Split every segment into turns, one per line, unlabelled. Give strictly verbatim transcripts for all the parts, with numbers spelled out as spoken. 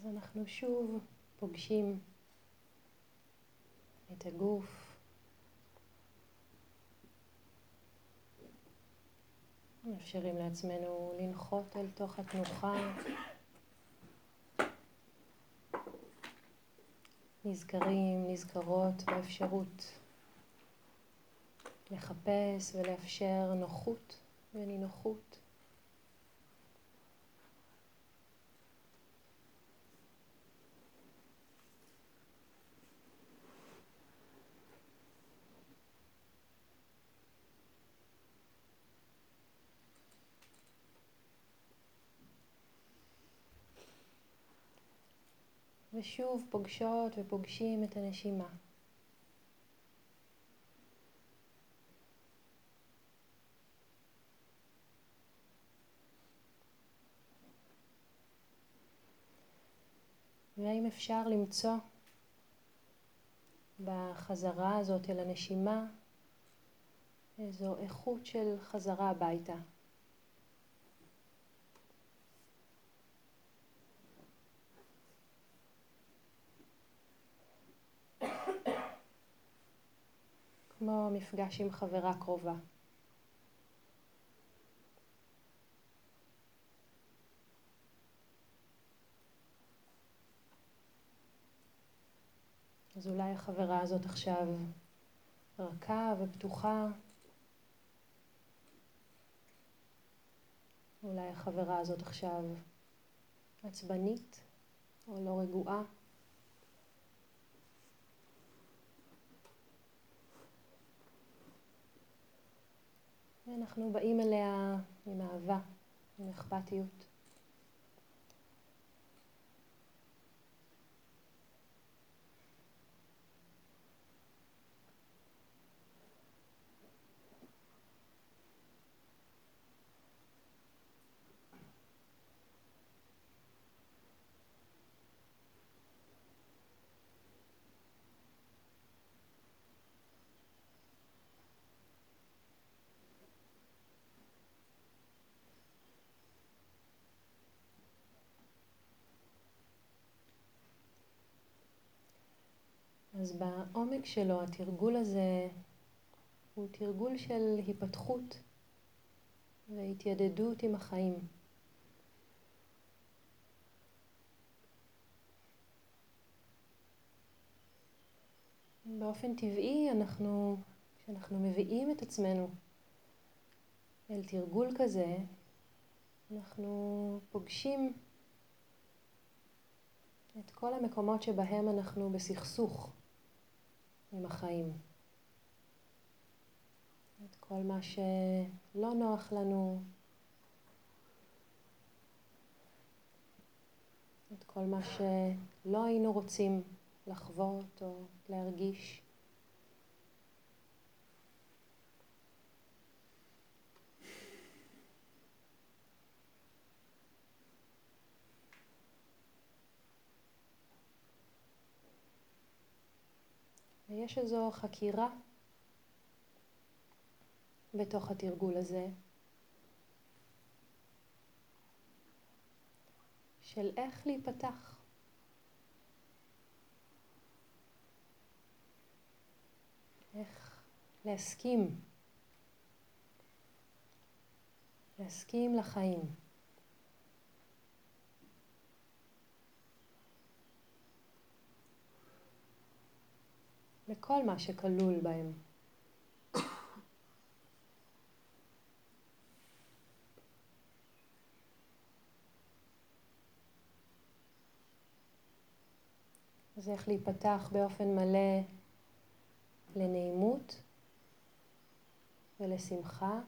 אז אנחנו שוב פוגשים את הגוף. מאפשרים לעצמנו לנחות אל תוך התנוחה. נזכרים, נזכרות באפשרות לחפש ולאפשר נוחות ונינוחות. ושוב פוגשות ופוגשים את הנשימה. והאם אפשר למצוא בחזרה הזאת אל הנשימה איזו איכות של חזרה הביתה. כמו מפגש עם חברה קרובה. אז אולי החברה הזאת עכשיו רכה ופתוחה. אולי החברה הזאת עכשיו עצבנית או לא רגועה. ואנחנו באים אליה עם אהבה, עם אכפתיות. אז בעומק שלו התרגול הזה הוא תרגול של היפתחות והתיידדות עם החיים. באופן טבעי אנחנו, כשאנחנו מביאים את עצמנו אל תרגול כזה, אנחנו פוגשים את כל המקומות שבהם אנחנו בסכסוך עם החיים. את כל מה שלא נוח לנו, את כל מה שלא היינו רוצים לחוות או להרגיש. ויש איזו חקירה בתוך התרגול הזה של איך להיפתח. איך להסכים. להסכים לחיים. לכל מה שכלול בהם. אז איך להיפתח באופן מלא לנעימות ולשמחה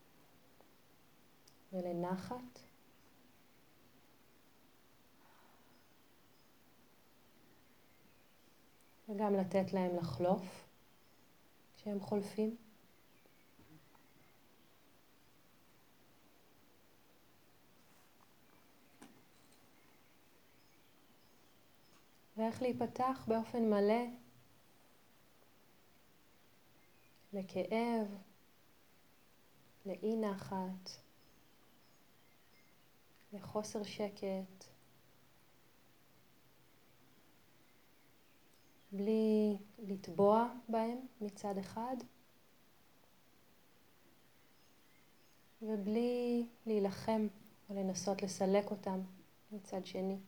ולנחת. וגם לתת להם לחלוף כשהם חולפים. ואיך להיפתח באופן מלא לכאב, לאי נחת, לחוסר שקט, בלי לטבוע בהם מצד אחד, ובלי להילחם או לנסות לסלק אותם מצד שני.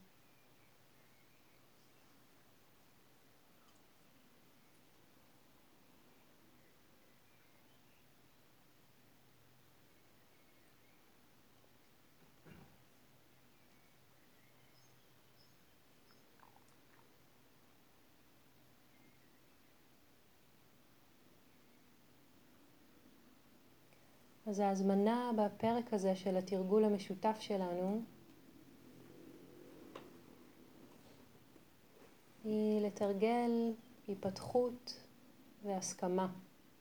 אז ההזמנה בפרק הזה של התרגול המשותף שלנו היא לתרגל היפתחות והסכמה.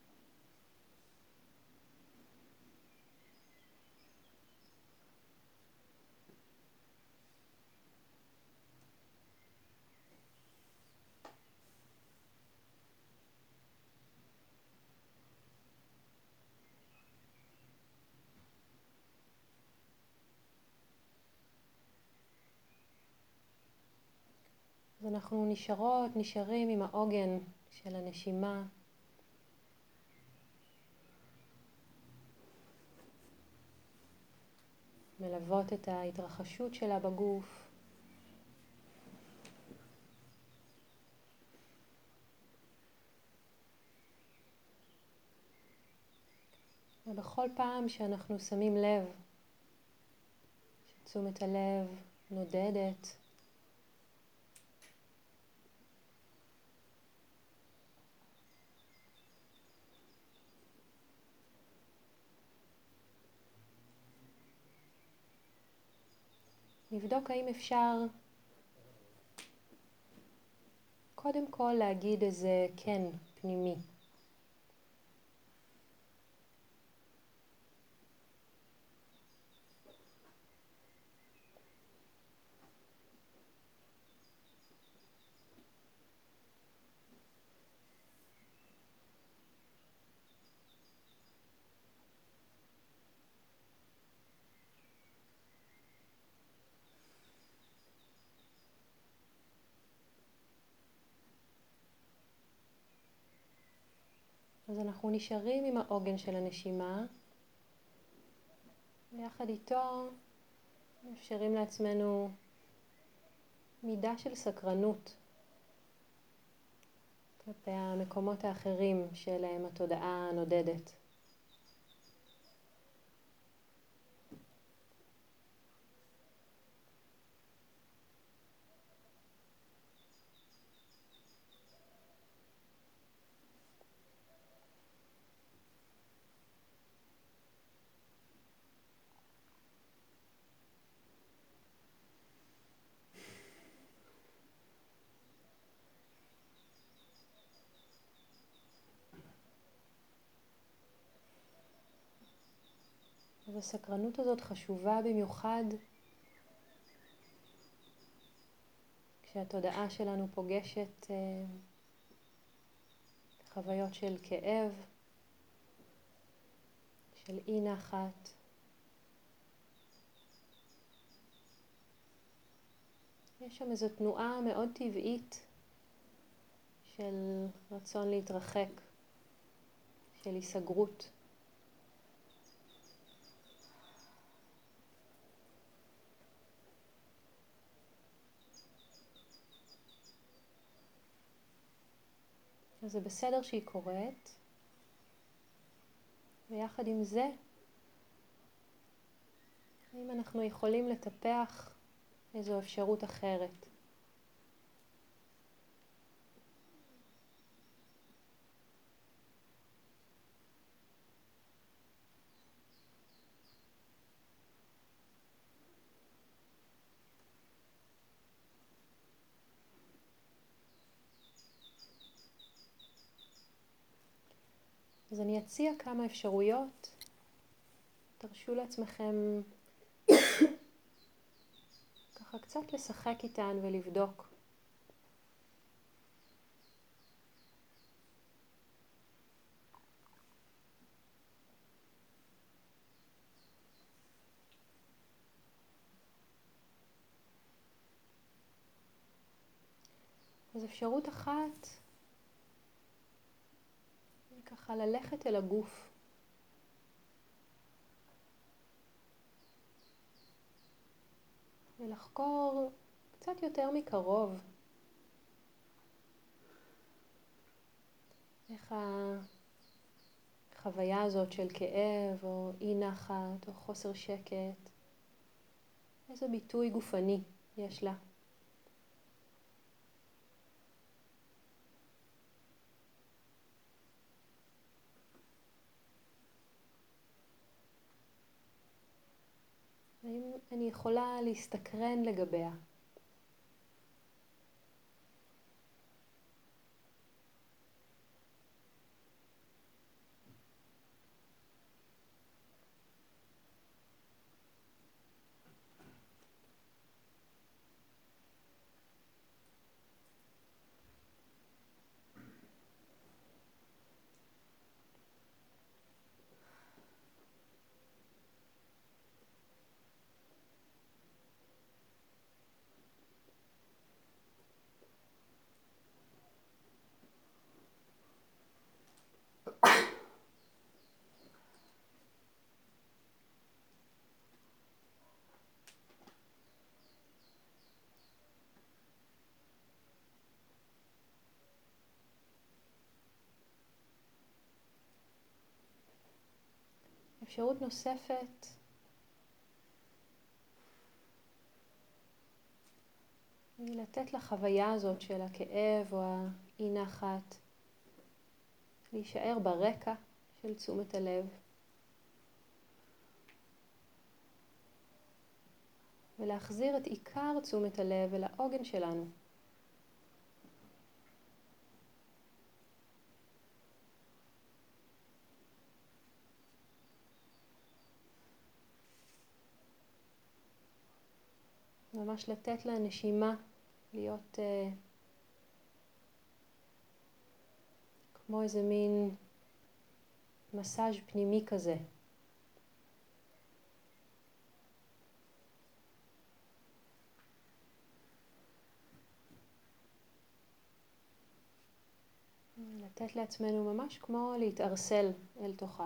אז אנחנו נשארות, נשארים עם העוגן של הנשימה. מלוות את ההתרחשות שלה בגוף. ובכל פעם שאנחנו שמים לב, שתשומת הלב נודדת, נבדוק האם אפשר קודם כל להגיד איזה כן פנימי. אז אנחנו נשארים עם העוגן של הנשימה, ויחד איתו מאפשרים לעצמנו מידה של סקרנות כלפי המקומות האחרים שאליהם התודעה נודדת. אז הסקרנות הזאת חשובה במיוחד כשהתודעה שלנו פוגשת uh, חוויות של כאב, של אי נחת. יש שם איזו תנועה מאוד טבעית של רצון להתרחק, של היסגרות. אז זה בסדר שהיא קורית, ויחד עם זה, האם אנחנו יכולים לטפח איזו אפשרות אחרת. אז אני אציע כמה אפשרויות. תרשו לעצמכם ככה קצת לשחק איתן ולבדוק. אז אפשרות אחת היא ככה ללכת אל הגוף. ולחקור קצת יותר מקרוב איך החוויה הזאת של כאב או אי נחת או חוסר שקט, איזה ביטוי גופני יש לה. האם אני יכולה להסתקרן לגביה? אפשרות נוספת היא לתת לחוויה הזאת של הכאב או האי נחת להישאר ברקע של תשומת הלב, ולהחזיר את עיקר תשומת הלב אל העוגן שלנו. ממש לתת לנשימה להיות uh, כמו איזה מין מסאז' פנימי כזה. לתת לעצמנו ממש כמו להתארסל אל תוכה.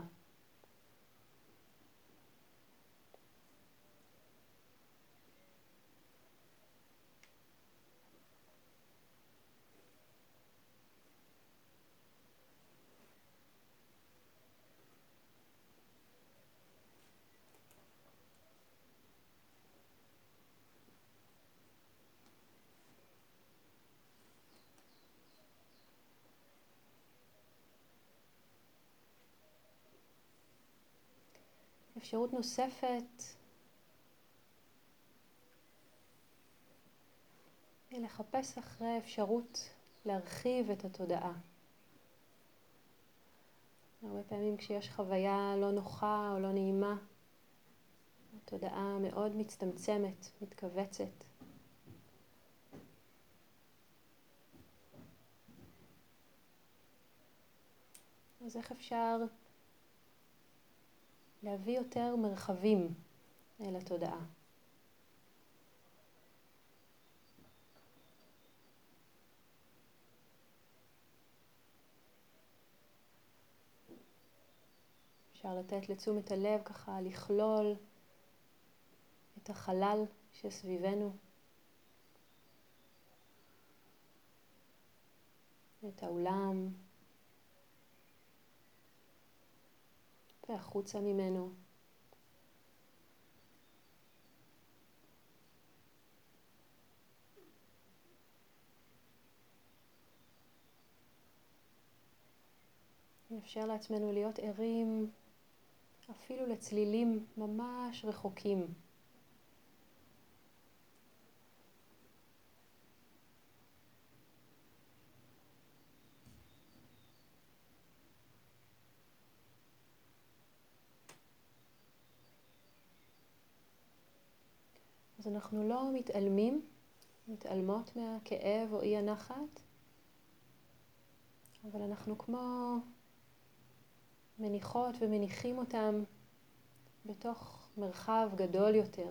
אפשרות נוספת היא לחפש אחרי אפשרות להרחיב את התודעה. הרבה פעמים כשיש חוויה לא נוחה או לא נעימה, התודעה מאוד מצטמצמת, מתכווצת. אז איך אפשר להביא יותר מרחבים אל התודעה? אפשר לתת לתשומת הלב ככה לכלול את החלל שסביבנו, את האולם והחוצה ממנו. נאפשר לעצמנו להיות ערים אפילו לצלילים ממש רחוקים. אז אנחנו לא מתעלמים, מתעלמות מהכאב או אי הנחת, אבל אנחנו כמו מניחות ומניחים אותם בתוך מרחב גדול יותר.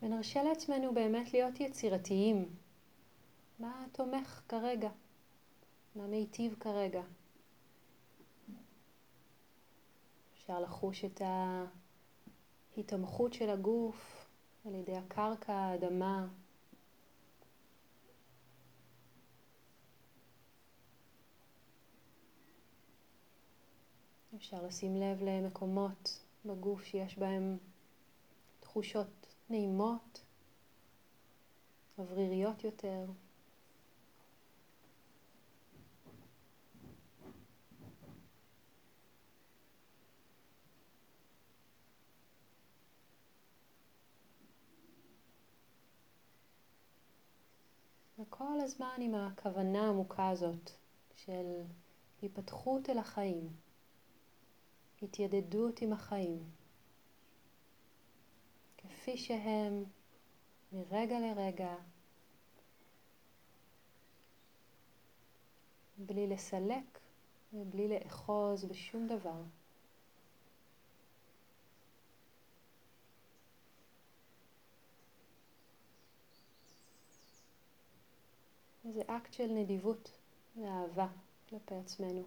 ונרשה לעצמנו באמת להיות יצירתיים. מה תומך כרגע? מה מיטיב כרגע? אפשר לחוש את ההתמחות של הגוף על ידי הקרקע, האדמה. אפשר לשים לב למקומות בגוף שיש בהם תחושות נעימות, אווריריות יותר. וכל הזמן עם הכוונה העמוקה הזאת של היפתחות אל החיים, התיידדות עם החיים, כפי שהם מרגע לרגע, בלי לסלק ובלי לאחוז בשום דבר. זה אקט של נדיבות ואהבה כלפי עצמנו.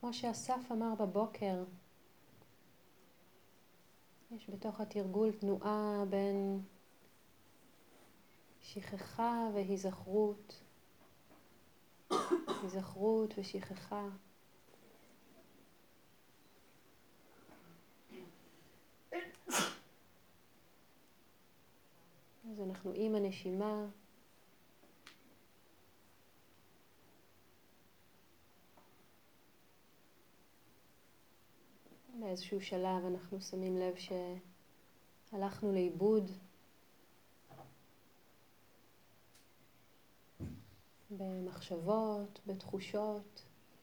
כמו שאסף אמר בבוקר, יש בתוך התרגול תנועה בין שכחה והיזכרות, היזכרות ושכחה. אז אנחנו עם הנשימה. באיזשהו שלב אנחנו שמים לב שהלכנו לאיבוד במחשבות, בתחושות.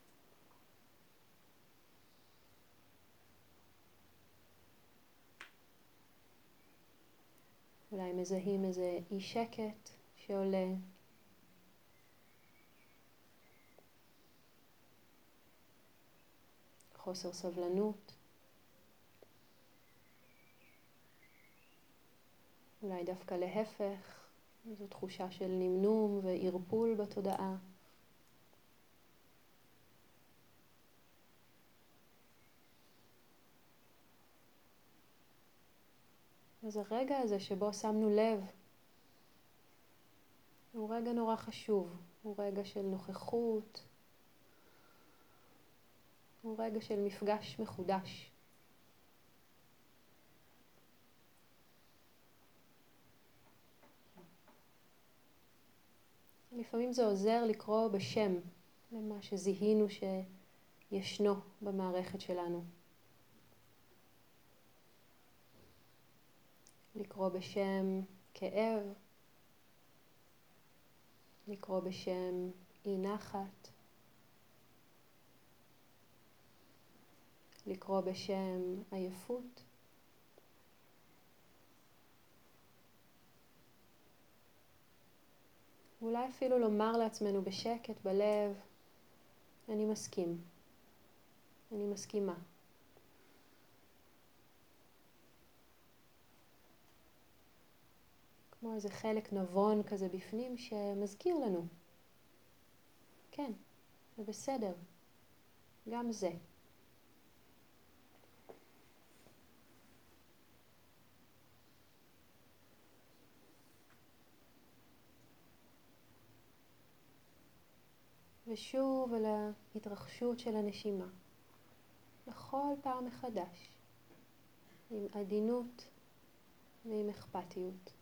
אולי מזהים איזה אי שקט שעולה. חוסר סבלנות. אולי דווקא להפך, זו תחושה של נמנום וערפול בתודעה. אז הרגע הזה שבו שמנו לב, הוא רגע נורא חשוב. הוא רגע של נוכחות. הוא רגע של מפגש מחודש. לפעמים זה עוזר לקרוא בשם למה שזיהינו שישנו במערכת שלנו. לקרוא בשם כאב, לקרוא בשם אי נחת, לקרוא בשם עייפות. אולי אפילו לומר לעצמנו בשקט בלב, אני מסכים, אני מסכימה. כמו איזה חלק נבון כזה בפנים שמזכיר לנו. כן, זה בסדר. גם זה. ושוב על ההתרחשות של הנשימה. בכל פעם מחדש. עם עדינות ועם אכפתיות.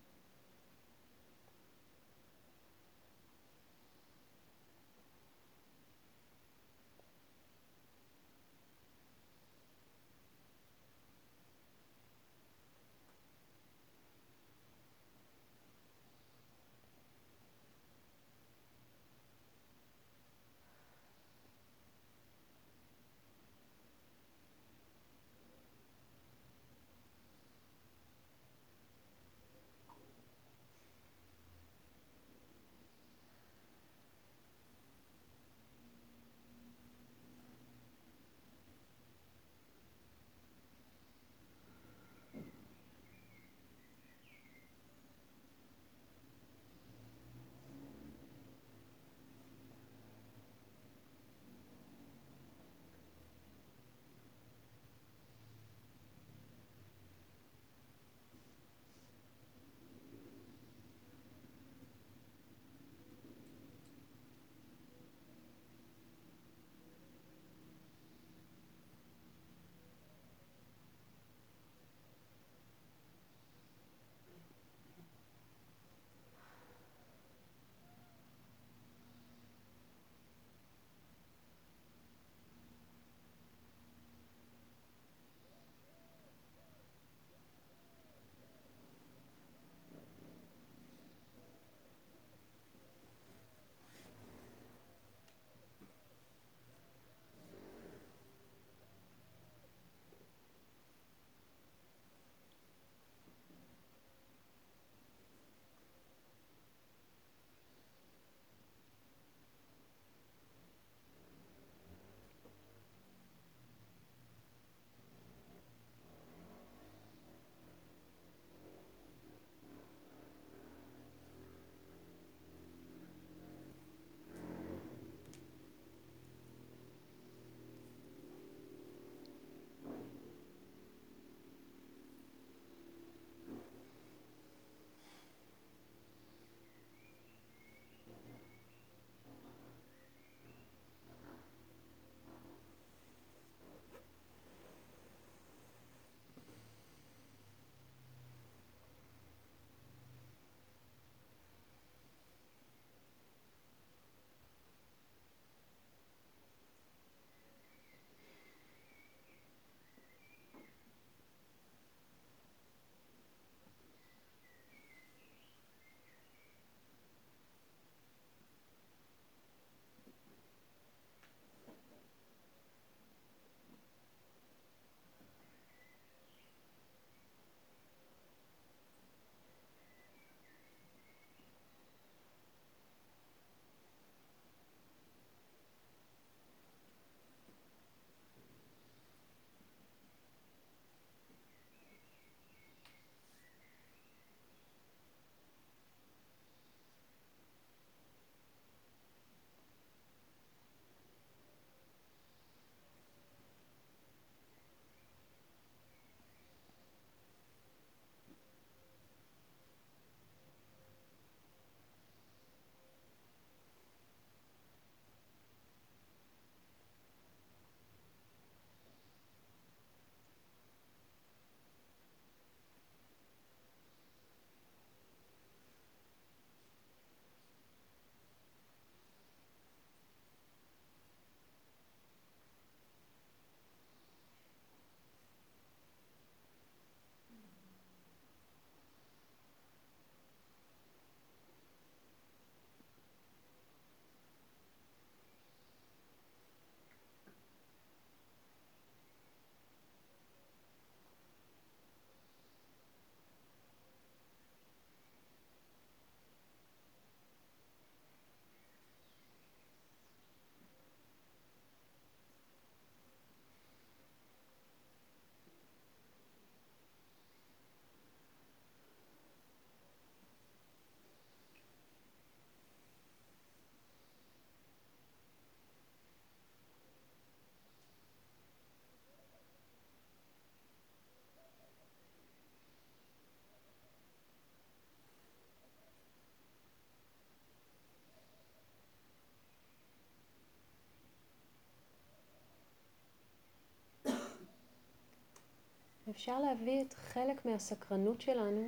אפשר להביא את חלק מהסקרנות שלנו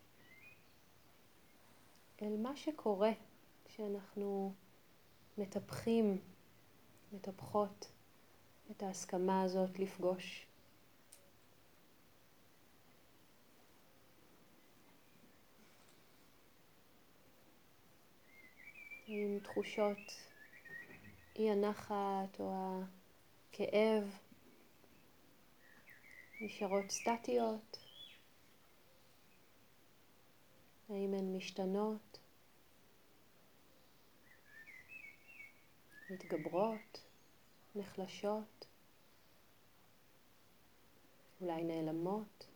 אל מה שקורה כשאנחנו מטפחים, מטפחות את ההסכמה הזאת לפגוש. עם תחושות אי הנחת או הכאב נשארות סטטיות, האם הן משתנות, מתגברות, נחלשות, אולי נעלמות.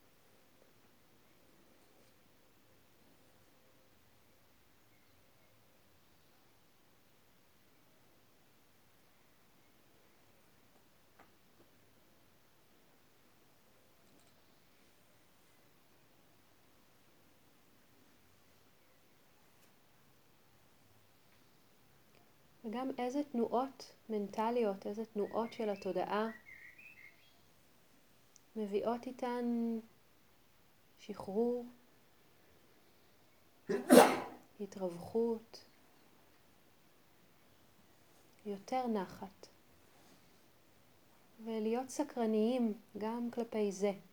וגם איזה תנועות מנטליות, איזה תנועות של התודעה מביאות איתן שחרור, התרווחות, יותר נחת. ולהיות סקרניים גם כלפי זה.